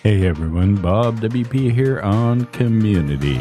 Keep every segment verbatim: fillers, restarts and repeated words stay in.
Hey everyone, Bob W P here on Community.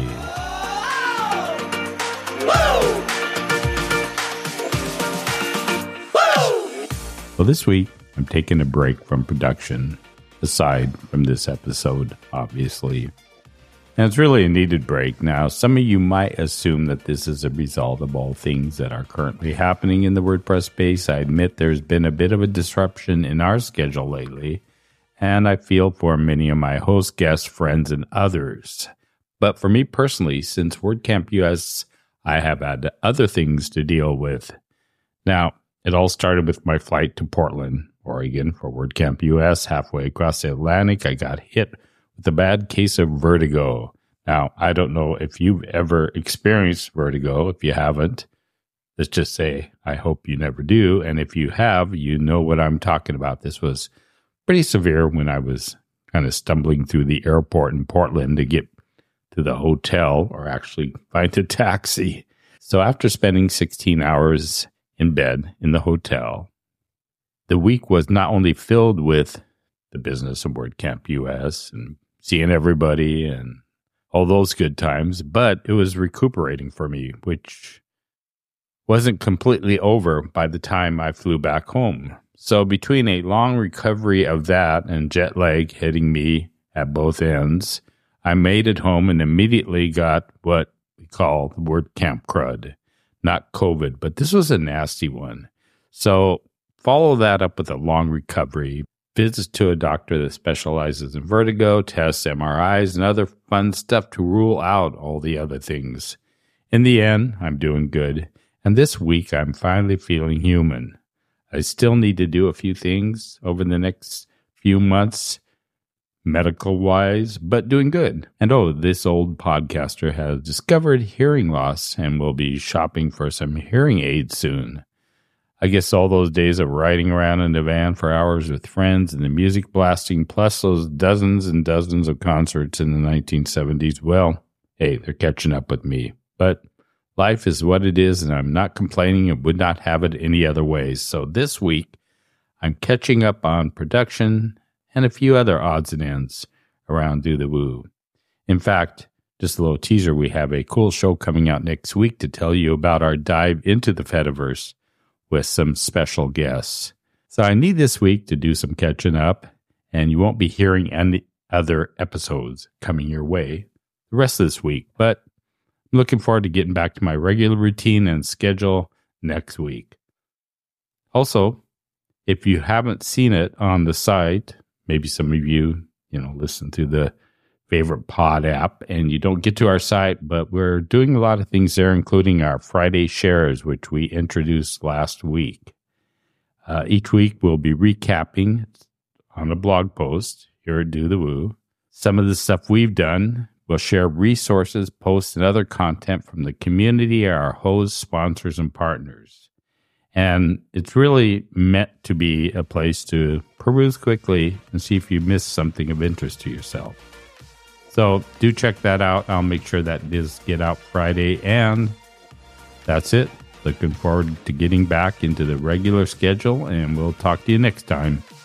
Well, this week I'm taking a break from production, aside from this episode, obviously. And it's really a needed break. Now, some of you might assume that this is a result of all things that are currently happening in the WordPress space. I admit there's been a bit of a disruption in our schedule lately, and I feel for many of my host guests, friends, and others. But for me personally, since WordCamp U S, I have had other things to deal with. Now, it all started with my flight to Portland, Oregon for WordCamp U S. Halfway across the Atlantic, I got hit with a bad case of vertigo. Now, I don't know if you've ever experienced vertigo. If you haven't, let's just say I hope you never do. And if you have, you know what I'm talking about. This was pretty severe when I was kind of stumbling through the airport in Portland to get to the hotel or actually find a taxi. So after spending sixteen hours in bed in the hotel, the week was not only filled with the business of WordCamp U S and seeing everybody and all those good times, but it was recuperating for me, which wasn't completely over by the time I flew back home. So between a long recovery of that and jet lag hitting me at both ends, I made it home and immediately got what we call the WordCamp crud. Not COVID, but this was a nasty one. So follow that up with a long recovery, visits to a doctor that specializes in vertigo, tests, M R Is, and other fun stuff to rule out all the other things. In the end, I'm doing good, and this week I'm finally feeling human. I still need to do a few things over the next few months, medical-wise, but doing good. And oh, this old podcaster has discovered hearing loss and will be shopping for some hearing aids soon. I guess all those days of riding around in the van for hours with friends and the music blasting, plus those dozens and dozens of concerts in the nineteen seventies, well, hey, they're catching up with me. But life is what it is, and I'm not complaining and would not have it any other way. So this week, I'm catching up on production and a few other odds and ends around Do the Woo. In fact, just a little teaser, we have a cool show coming out next week to tell you about our dive into the Fediverse with some special guests. So I need this week to do some catching up, and you won't be hearing any other episodes coming your way the rest of this week. But I'm looking forward to getting back to my regular routine and schedule next week. Also, if you haven't seen it on the site, maybe some of you, you know, listen to the favorite pod app and you don't get to our site, but we're doing a lot of things there, including our Friday shares, which we introduced last week. Uh, each week we'll be recapping on a blog post here at Do the Woo some of the stuff we've done. We'll share resources, posts, and other content from the community, our hosts, sponsors, and partners. And it's really meant to be a place to peruse quickly and see if you missed something of interest to yourself. So do check that out. I'll make sure that does get out Friday. And that's it. Looking forward to getting back into the regular schedule, and we'll talk to you next time.